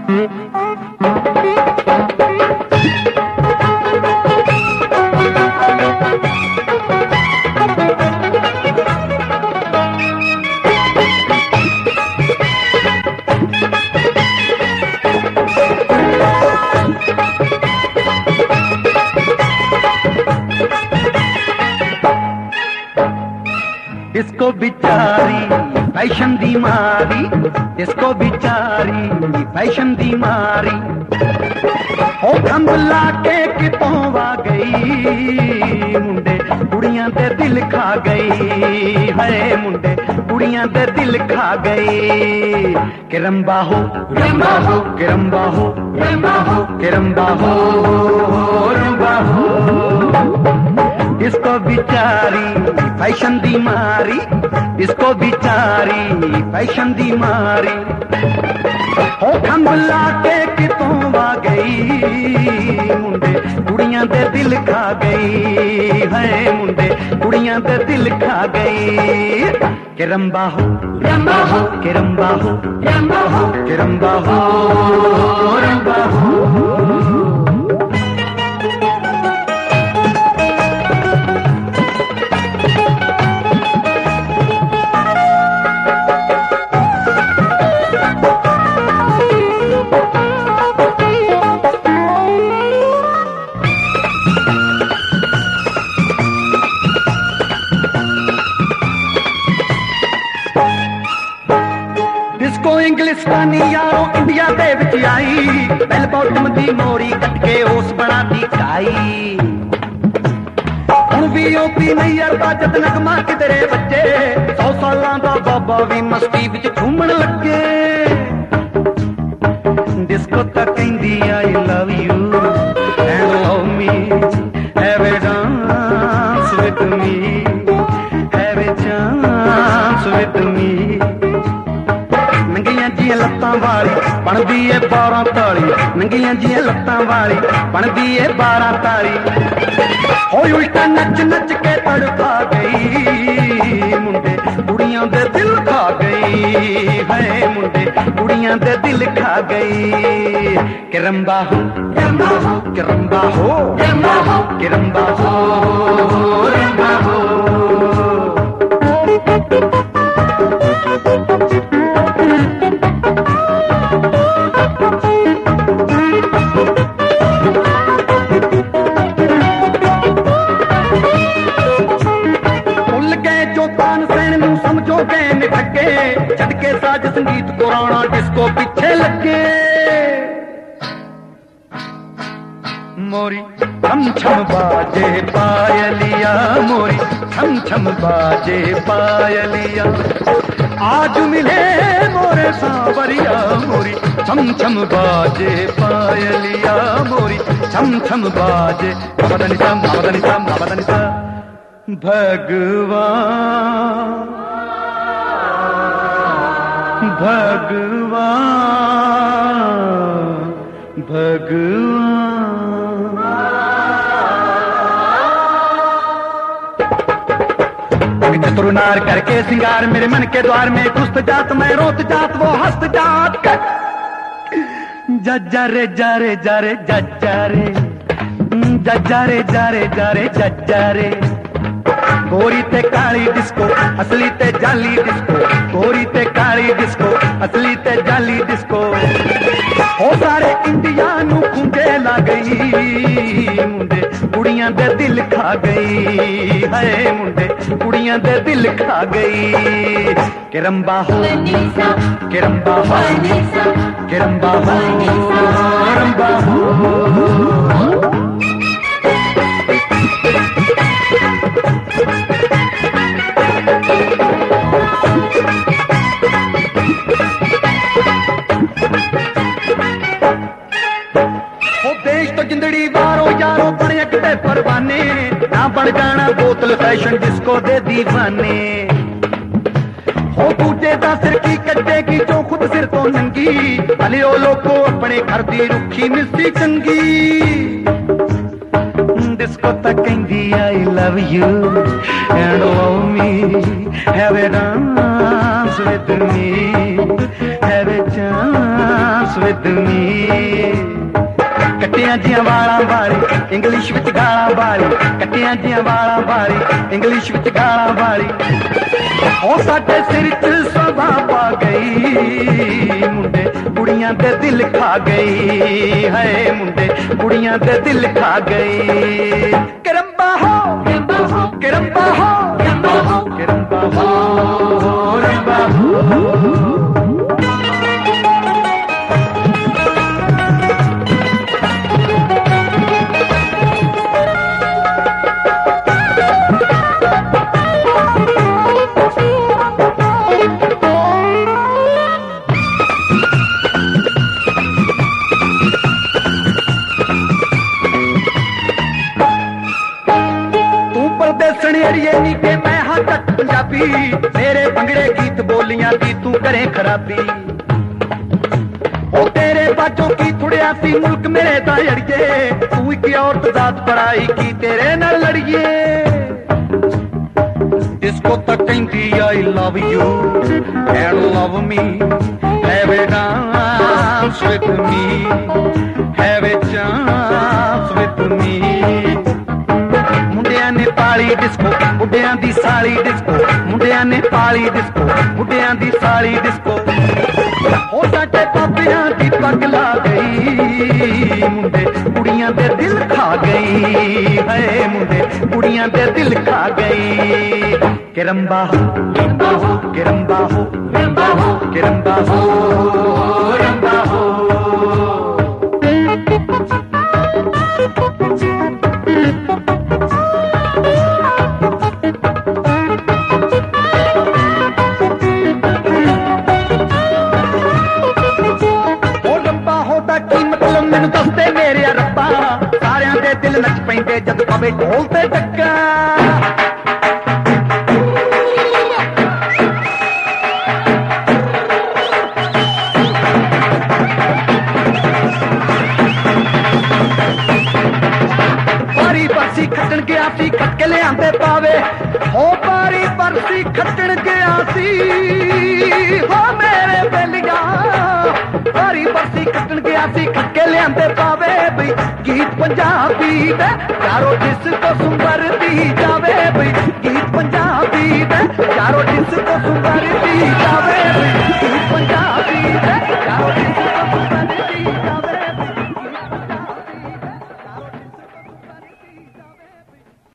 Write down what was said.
Disco बिचारी fashion दी मारी, disco बिचारी फैशन दी मारी, ओ खंभ लाके कितों आ गई, मुंडे कुड़ियां दे दिल खा गई, है मुंडे कुड़ियां दे दिल खा गई। किरम्बा हो किरम्बा हो किरम्बा हो किरम्बा हो किरम्बा हो रंबा हो, डिस्को बिचारी फैशन दी मारी, डिस्को बिचारी फैशन दी मारी, ओ खंभ लाके कितों आ गई, मुंडे कुड़ियां दे दिल खा गई, है मुंडे कुड़ियां दे दिल खा गई। किरम्बा हो किरम्बा हो किरम्बा हो किरम्बा हो किरम्बा हो रंबा हो। डिस्को इंग्लिस्तानी यारों इंडिया दे विच आई, बेल बॉटम दी मोरी कट के उस बना दी काई, हुण भी ओपी नहीं अरदा जद नगमा किधरे बच्चे, 100 सालां दा बाबा भी मस्ती विच झूमण लगे। डिस्को तां कहंदी I love you and love me, have a dance with me, have a chance with me. नंगियां जियां लत्तां वाली बनदी ए 12 ताली, नंगियां जियां लत्तां वाली बनदी ए 12 ताली, होई उल्टा नच नच के तड़पा गई, मुंडे कुड़ियां दे दिल खा गई, है मुंडे कुड़ियां दे दिल खा गई। किरम्बा हो किरम्बा हो किरम्बा हो किरम्बा हो किरम्बा हो रंबा हो। समझो गए निठगे, झटके साज संगीत पुराना डिस्को पीछे लगे। मोरी छम छम बाजे पायलिया, मोरी छम छम बाजे पायलिया, आज मिले मोरे सांवरिया, मोरी छम छम बाजे पायलिया, मोरी छम छम बाजे। मदनिसा मदनिसा मदनिसा। भगवान भगवान भगवान। चतुरनार करके सिंगार मेरे मन के द्वार में, कुस्त जात मैं रोत जात वो हस्त जात। जज्जा रे जा रे जा रे जज्जा रे, जज्जा रे जा रे जा रे जज्जा रे। गोरी ते काली डिस्को असली ते जाली डिस्को, गोरी ते काली डिस्को असली ते जाली डिस्को। ओ सारे इंडिया नू खूंजे ला गई, मुंडे कुड़ियां दे दिल खा गई, हाय मुंडे कुड़ियां दे दिल खा गई। किरम्बा हो किरम्बा हो किरम्बा हो रंबा हो। जिंदड़ी वारो यारो बने किते परवाने, ना बन जाना बोतल फैशन डिस्को दे दीवाने। हो दूजे दा सिर की कटेगी जो खुद सिर तो नंगी, भले ओ लोगो अपने घर दी रुखी मिलती चंगी। डिस्को तक कहंदी I love you and love me, have a dance with me, have a chance with with me ਕੱਟਿਆਂ ਜੀਆਂ ਵਾਲਾਂ ਵਾਲੀ ਇੰਗਲਿਸ਼ ਵਿੱਚ ਗਾਲਾਂ ਵਾਲੀ ਕੱਟਿਆਂ ਜੀਆਂ ਵਾਲਾਂ ਵਾਲੀ ਇੰਗਲਿਸ਼ ਵਿੱਚ ਗਾਲਾਂ ਵਾਲੀ ਉਹ ਸਾਡੇ ਸਿਰ 'ਚ ਸਭਾ ਪਾ ਗਈ ਮੁੰਡੇ ਕੁੜੀਆਂ ਦੇ ਦਿਲ ਖਾ ਗਈ ਹੈ ਮੁੰਡੇ ਕੁੜੀਆਂ ਦੇ ਦਿਲ ਖਾ ਗਈ ਕਰੰਬਾ ਹੋ ਕਰੰਬਾ ਹੋ ਕਰੰਬਾ ਹੋ ਕਰੰਬਾ ਹੋ ਰੰਬਾ ਹੋ अड़िए नी के मैं हाँ तक पंजाबी मेरे भंगड़े गीत बोलियां दी तू करे खराबी ओ तेरे बाजों की थुड़िया सी मुल्क मेरे दा अड़िए तू एक औरत जात पढ़ाई की तेरे नाल लड़िए इसको तक कहती I love you and love me have a dance with me have a chance with me ਮੁੰਡਿਆਂ ਨੇ ਪਾਲੀ ਡਿਸਕੋ ਮੁੰਡਿਆਂ ਦੀ ਸਾਲੀ ਡਿਸਕੋ ਮੁੰਡਿਆਂ ਨੇ ਪਾਲੀ ਡਿਸਕੋ ਮੁੰਡਿਆਂ ਦੀ ਸਾਲੀ ਡਿਸਕੋ ਉਹ ਸਾਡੇ ਪਾਪਿਆਂ ਦੀ ਪੱਗ ਲਾ ਗਈ ਮੁੰਡੇ ਕੁੜੀਆਂ ਦੇ ਦਿਲ ਖਾ ਗਈ ਹੈ ਮੁੰਡੇ ਕੁੜੀਆਂ ਦੇ ਦਿਲ ਖਾ ਗਈ ਕਿਰੰਬਾ ਹੋ ਕਿਰੰਬਾ ਹੋ ਕਿਰੰਬਾ ਹੋ ਕਿਰੰਬਾ ਹੋ ਰੰਬਾ ਹੋ ਮੈਨੂੰ ਦੱਸਦੇ ਮੇਰੇ ਰੱਬਾ ਸਾਰਿਆਂ ਦੇ ਦਿਲ ਨੱਚ ਪੈਂਦੇ ਜਦ ਪਵੇ ਢੋਲ ਤੇ ਡੱਗਾ ਬਾਰੀ ਬਰਸੀ ਖੱਟਣ ਗਿਆ ਸੀ ਖੱਟ ਕੇ ਲਿਆਂਦੇ ਪਾਵੇ ਹੋ ਬਾਰੀ ਬਰਸੀ ਖੱਟਣ ਗਿਆ ਸੀ ਹੋ ਮੇਰੇ ਬੇਲੀਆ ਬਾਰੀ ਬਰਸੀ ਖੱਟਣ ਗਿਆ ਸੀ ਖੱਟ ਕੇ ਲਿਆਂਦੇ ਪਾਵੇ ਬਈ ਗੀਤ ਪੰਜਾਬੀ ਦੇ ਚਾਰੋ ਜਿਸ ਕੋ ਸੁੰਦਰ